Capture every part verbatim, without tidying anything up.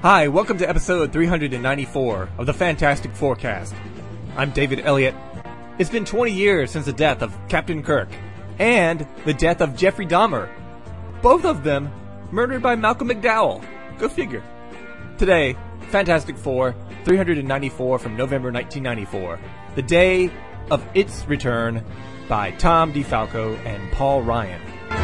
Hi, welcome to episode three hundred ninety-four of the Fantastic Forecast. I'm David Elliott. It's been twenty years since the death of Captain Kirk and the death of Jeffrey Dahmer. Both of them murdered by Malcolm McDowell. Go figure. Today, Fantastic Four, three hundred ninety-four from November nineteen ninety-four. The day of its return by Tom DeFalco and Paul Ryan.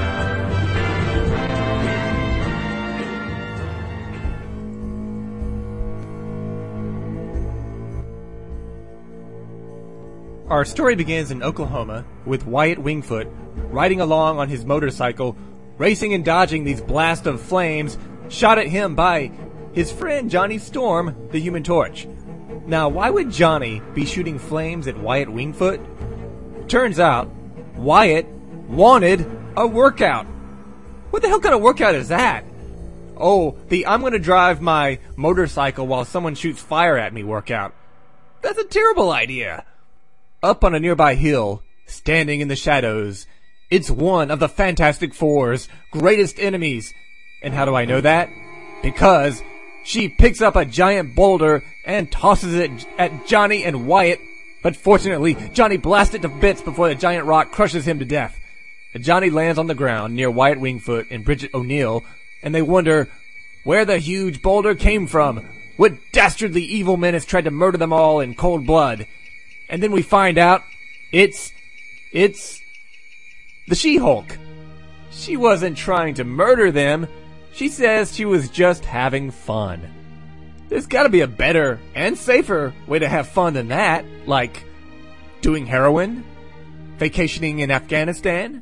Our story begins in Oklahoma with Wyatt Wingfoot riding along on his motorcycle, racing and dodging these blasts of flames shot at him by his friend Johnny Storm, the Human Torch. Now, why would Johnny be shooting flames at Wyatt Wingfoot? Turns out, Wyatt wanted a workout. What the hell kind of workout is that? Oh, the I'm gonna drive my motorcycle while someone shoots fire at me workout. That's a terrible idea. Up on a nearby hill, standing in the shadows, it's one of the Fantastic Four's greatest enemies. And how do I know that? Because she picks up a giant boulder and tosses it at Johnny and Wyatt. But fortunately, Johnny blasts it to bits before the giant rock crushes him to death. Johnny lands on the ground near Wyatt Wingfoot and Bridget O'Neill, and they wonder where the huge boulder came from. What dastardly evil menace tried to murder them all in cold blood? And then we find out it's, it's the She-Hulk. She wasn't trying to murder them. She says she was just having fun. There's gotta be a better and safer way to have fun than that. Like doing heroin, vacationing in Afghanistan,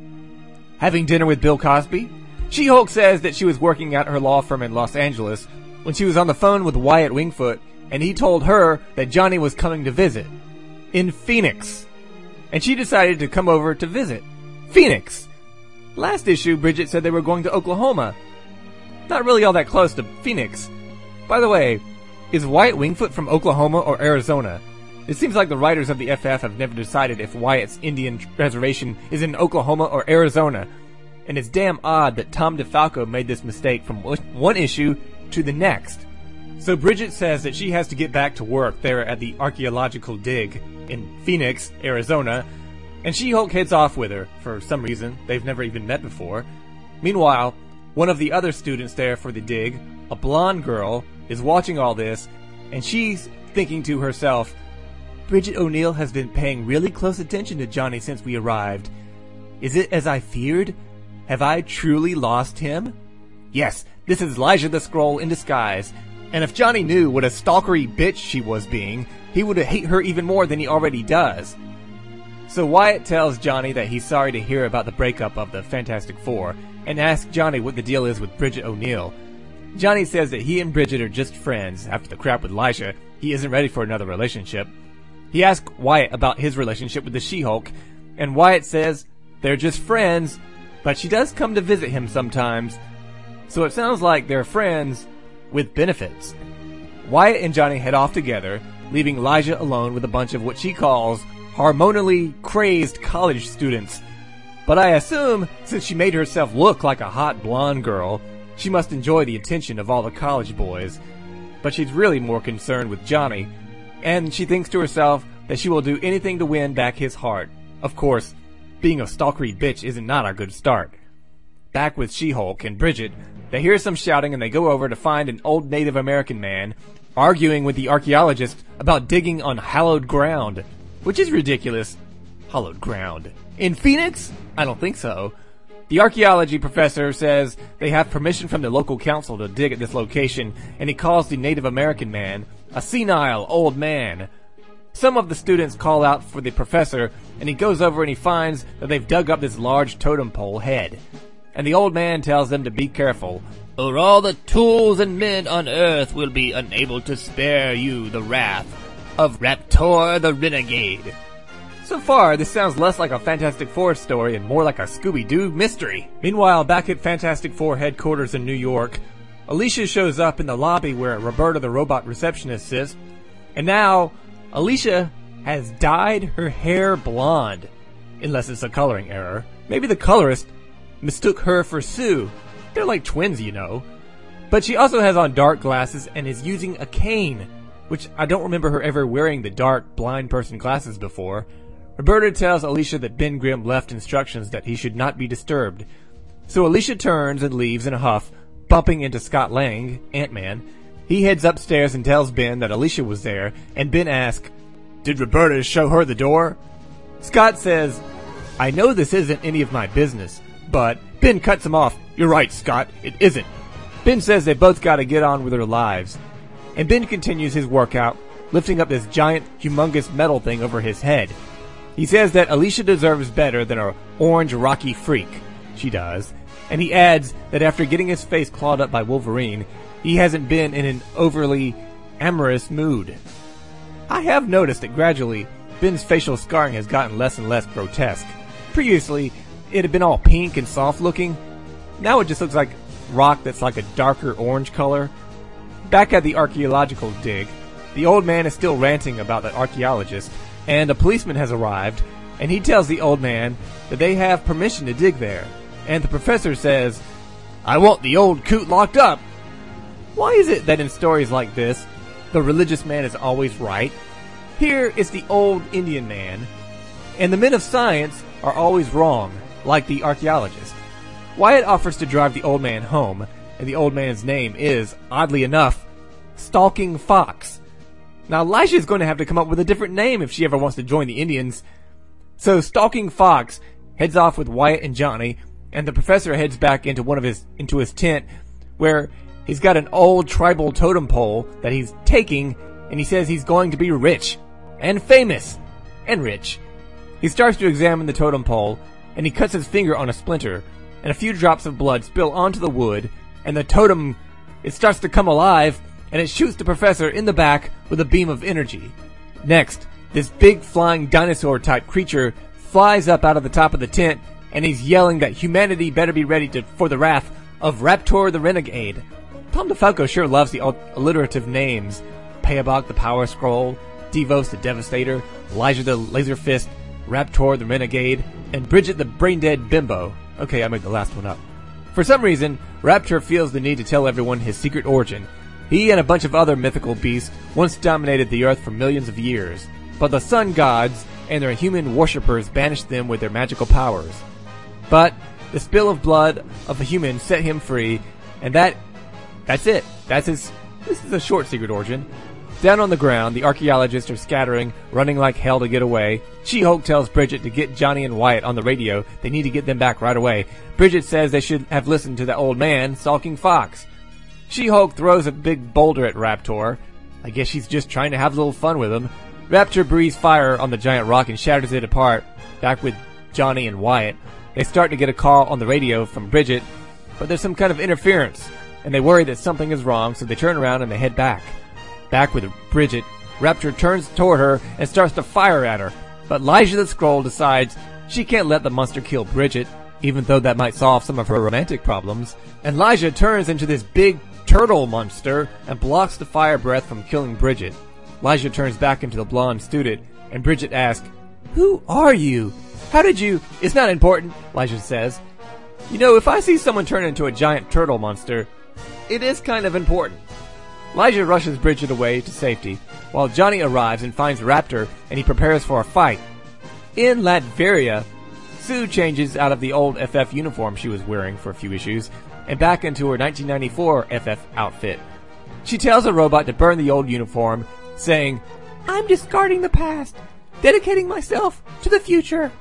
having dinner with Bill Cosby. She-Hulk says that she was working at her law firm in Los Angeles when she was on the phone with Wyatt Wingfoot, and he told her that Johnny was coming to visit in Phoenix, and she decided to come over to visit Phoenix. Last issue, Bridget said they were going to Oklahoma. Not really all that close to Phoenix. By the way, is Wyatt Wingfoot from Oklahoma or Arizona? It seems like the writers of the F F have never decided if Wyatt's Indian reservation is in Oklahoma or Arizona, and it's damn odd that Tom DeFalco made this mistake from one issue to the next. So Bridget says that she has to get back to work there at the archaeological dig in Phoenix, Arizona, and She-Hulk heads off with her for some reason they've never even met before. Meanwhile, one of the other students there for the dig, a blonde girl, is watching all this, and she's thinking to herself, Bridget O'Neill has been paying really close attention to Johnny since we arrived. Is it as I feared? Have I truly lost him? Yes, this is Elijah the Skrull in disguise. And if Johnny knew what a stalkery bitch she was being, he would hate her even more than he already does. So Wyatt tells Johnny that he's sorry to hear about the breakup of the Fantastic Four, and asks Johnny what the deal is with Bridget O'Neill. Johnny says that he and Bridget are just friends. After the crap with Elijah, he isn't ready for another relationship. He asks Wyatt about his relationship with the She-Hulk, and Wyatt says they're just friends, but she does come to visit him sometimes. So it sounds like they're friends with benefits. Wyatt and Johnny head off together, leaving Elijah alone with a bunch of what she calls hormonally crazed college students. But I assume, since she made herself look like a hot blonde girl, she must enjoy the attention of all the college boys. But she's really more concerned with Johnny, and she thinks to herself that she will do anything to win back his heart. Of course, being a stalkery bitch isn't not a good start. Back with She-Hulk and Bridget, they hear some shouting and they go over to find an old Native American man arguing with the archaeologist about digging on hallowed ground. Which is ridiculous. Hallowed ground. In Phoenix? I don't think so. The archaeology professor says they have permission from the local council to dig at this location, and he calls the Native American man a senile old man. Some of the students call out for the professor, and he goes over and he finds that they've dug up this large totem pole head. And the old man tells them to be careful, or all the tools and men on Earth will be unable to spare you the wrath of Raptor the Renegade. So far, this sounds less like a Fantastic Four story and more like a Scooby-Doo mystery. Meanwhile, back at Fantastic Four headquarters in New York, Alicia shows up in the lobby where Roberta the robot receptionist sits, and now Alicia has dyed her hair blonde. Unless it's a coloring error. Maybe the colorist mistook her for Sue. They're like twins, you know. But she also has on dark glasses and is using a cane, which I don't remember her ever wearing the dark, blind person glasses before. Roberta tells Alicia that Ben Grimm left instructions that he should not be disturbed. So Alicia turns and leaves in a huff, bumping into Scott Lang, Ant-Man. He heads upstairs and tells Ben that Alicia was there, and Ben asks, "Did Roberta show her the door?" Scott says, "I know this isn't any of my business," but Ben cuts him off. "You're right, Scott, it isn't." Ben says they both gotta get on with their lives. And Ben continues his workout, lifting up this giant, humongous metal thing over his head. He says that Alicia deserves better than a orange rocky freak. She does. And he adds that after getting his face clawed up by Wolverine, he hasn't been in an overly amorous mood. I have noticed that gradually, Ben's facial scarring has gotten less and less grotesque. Previously, it had been all pink and soft looking. Now it just looks like rock that's like a darker orange color. Back at the archaeological dig, the old man is still ranting about the archaeologist, and a policeman has arrived, and he tells the old man that they have permission to dig there. And the professor says, "I want the old coot locked up." Why is it that in stories like this, the religious man is always right? Here is the old Indian man, and the men of science are always wrong, like the archaeologist. Wyatt offers to drive the old man home, and the old man's name is, oddly enough, Stalking Fox. Now, Elijah is going to have to come up with a different name if she ever wants to join the Indians. So Stalking Fox heads off with Wyatt and Johnny, and the professor heads back into one of his into his tent, where he's got an old tribal totem pole that he's taking, and he says he's going to be rich, and famous, and rich. He starts to examine the totem pole, and he cuts his finger on a splinter, and a few drops of blood spill onto the wood, and the totem, it starts to come alive, and it shoots the professor in the back with a beam of energy. Next, this big flying dinosaur-type creature flies up out of the top of the tent, and he's yelling that humanity better be ready to, for the wrath of Raptor the Renegade. Tom DeFalco sure loves the alliterative names. Peabok the Power Scroll, Devos the Devastator, Elijah the Laser Fist, Raptor the Renegade, and Bridget the Brain-Dead Bimbo. Okay, I made the last one up. For some reason, Raptor feels the need to tell everyone his secret origin. He and a bunch of other mythical beasts once dominated the earth for millions of years, but the sun gods and their human worshippers banished them with their magical powers. But the spill of blood of a human set him free, and that, that's it. That's his, this is a short secret origin. Down on the ground, the archaeologists are scattering, running like hell to get away. She-Hulk tells Bridget to get Johnny and Wyatt on the radio. They need to get them back right away. Bridget says they should have listened to the old man, Stalking Fox. She-Hulk throws a big boulder at Raptor. I guess she's just trying to have a little fun with him. Raptor breathes fire on the giant rock and shatters it apart. Back with Johnny and Wyatt, they start to get a call on the radio from Bridget, but there's some kind of interference, and they worry that something is wrong, so they turn around and they head back. Back with Bridget, Raptor turns toward her and starts to fire at her, but Elijah the Skrull decides she can't let the monster kill Bridget, even though that might solve some of her romantic problems. And Elijah turns into this big turtle monster and blocks the fire breath from killing Bridget. Elijah turns back into the blonde student, and Bridget asks, "Who are you? How did you—" "It's not important," Elijah says. "You know, if I see someone turn into a giant turtle monster, it is kind of important." Elijah rushes Bridget away to safety, while Johnny arrives and finds Raptor, and he prepares for a fight. In Latveria, Sue changes out of the old F F uniform she was wearing for a few issues, and back into her nineteen ninety-four F F outfit. She tells a robot to burn the old uniform, saying, "I'm discarding the past, dedicating myself to the future."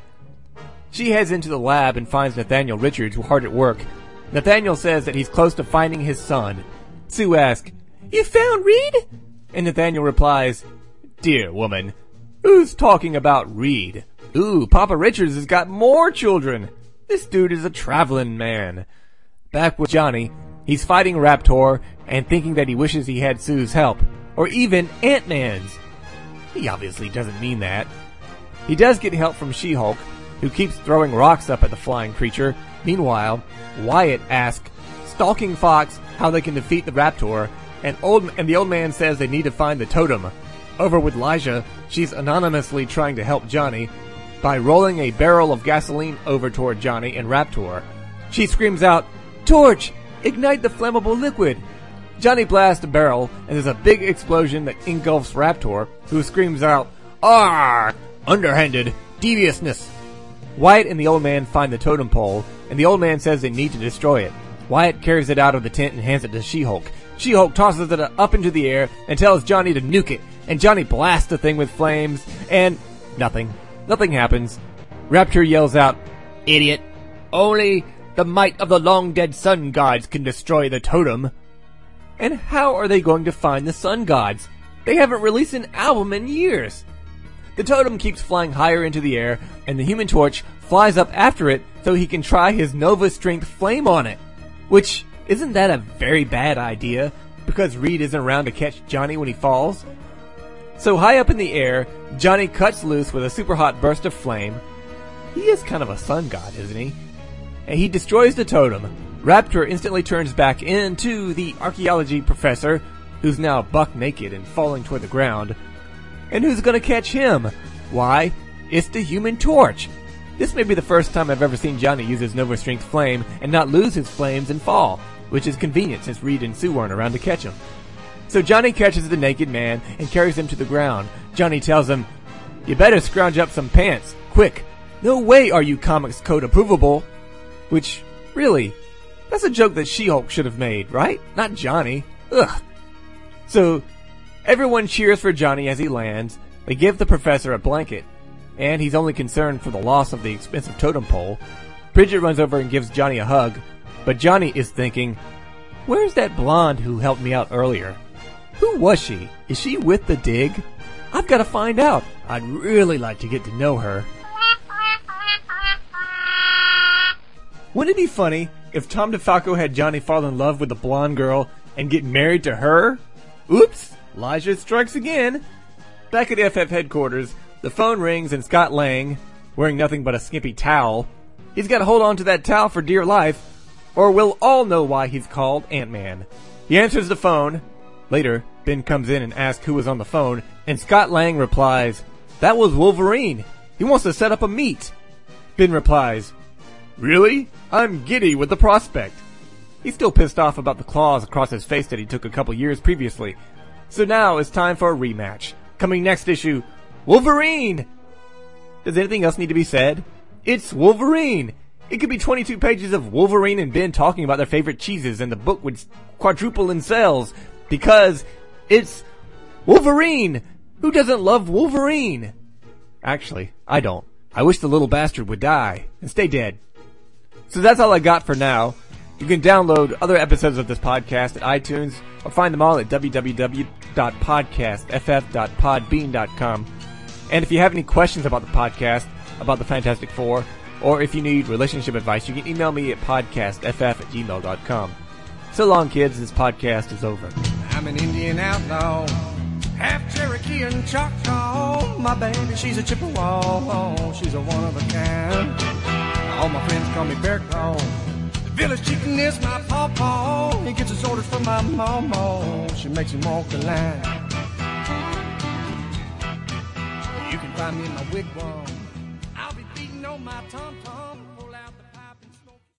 She heads into the lab and finds Nathaniel Richards hard at work. Nathaniel says that he's close to finding his son. Sue asks, "You found Reed?" And Nathaniel replies, "Dear woman, who's talking about Reed? Ooh, Papa Richards has got more children. This dude is a traveling man." Back with Johnny, he's fighting Raptor and thinking that he wishes he had Sue's help, or even Ant-Man's. He obviously doesn't mean that. He does get help from She-Hulk, who keeps throwing rocks up at the flying creature. Meanwhile, Wyatt asks Stalking Fox how they can defeat the Raptor, and old and the old man says they need to find the totem. Over with Elijah, she's anonymously trying to help Johnny by rolling a barrel of gasoline over toward Johnny and Raptor. She screams out, "Torch! Ignite the flammable liquid!" Johnny blasts a barrel, and there's a big explosion that engulfs Raptor, who screams out, "Arrgh! Underhanded deviousness!" Wyatt and the old man find the totem pole, and the old man says they need to destroy it. Wyatt carries it out of the tent and hands it to She-Hulk. She-Hulk tosses it up into the air and tells Johnny to nuke it, and Johnny blasts the thing with flames, and nothing. Nothing happens. Raptor yells out, "Idiot! Only the might of the long-dead sun gods can destroy the totem." And how are they going to find the sun gods? They haven't released an album in years. The totem keeps flying higher into the air, and the Human Torch flies up after it so he can try his Nova Strength flame on it. Which, isn't that a very bad idea? Because Reed isn't around to catch Johnny when he falls? So high up in the air, Johnny cuts loose with a super hot burst of flame. He is kind of a sun god, isn't he? And he destroys the totem. Raptor instantly turns back into the archaeology professor, who's now buck naked and falling toward the ground. And who's gonna catch him? Why, it's the Human Torch. This may be the first time I've ever seen Johnny use his Nova Strength flame and not lose his flames and fall, which is convenient since Reed and Sue weren't around to catch him. So Johnny catches the naked man and carries him to the ground. Johnny tells him, "You better scrounge up some pants, quick. No way are you Comics Code approvable." Which, really, that's a joke that She-Hulk should have made, right? Not Johnny. Ugh. So, everyone cheers for Johnny as he lands. They give the professor a blanket, and he's only concerned for the loss of the expensive totem pole. Bridget runs over and gives Johnny a hug, but Johnny is thinking, where's that blonde who helped me out earlier? Who was she? Is she with the dig? I've got to find out. I'd really like to get to know her. Wouldn't it be funny if Tom DeFalco had Johnny fall in love with the blonde girl and get married to her? Oops, Elijah strikes again. Back at F F headquarters, the phone rings and Scott Lang, wearing nothing but a skimpy towel, he's got to hold on to that towel for dear life, or we'll all know why he's called Ant-Man. He answers the phone. Later, Ben comes in and asks who was on the phone, and Scott Lang replies, "That was Wolverine. He wants to set up a meet." Ben replies, "Really? I'm giddy with the prospect." He's still pissed off about the claws across his face that he took a couple years previously. So now it's time for a rematch. Coming next issue, Wolverine! Does anything else need to be said? It's Wolverine! It could be twenty-two pages of Wolverine and Ben talking about their favorite cheeses, and the book would quadruple in sales, because it's Wolverine! Who doesn't love Wolverine? Actually, I don't. I wish the little bastard would die and stay dead. So that's all I got for now. You can download other episodes of this podcast at iTunes, or find them all at w w w dot podcast f f dot podbean dot com. And if you have any questions about the podcast, about the Fantastic Four, or if you need relationship advice, you can email me at podcast f f at gmail dot com. So long, kids. This podcast is over. I'm an Indian outlaw, half Cherokee and Choctaw. My baby, she's a Chippewa. She's a one of a kind. All my friends call me Bear Claw. The village chicken is my pawpaw. He gets his orders from my mama. She makes him walk the line. You can find me in my wigwam. I'll be beating on my tom-tom.